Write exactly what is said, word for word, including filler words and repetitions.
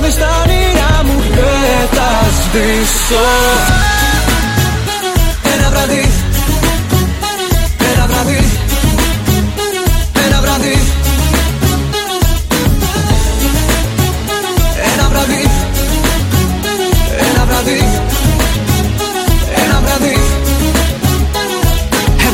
μες στα όνειρά μου πέτας πίσω. Ένα βράδυ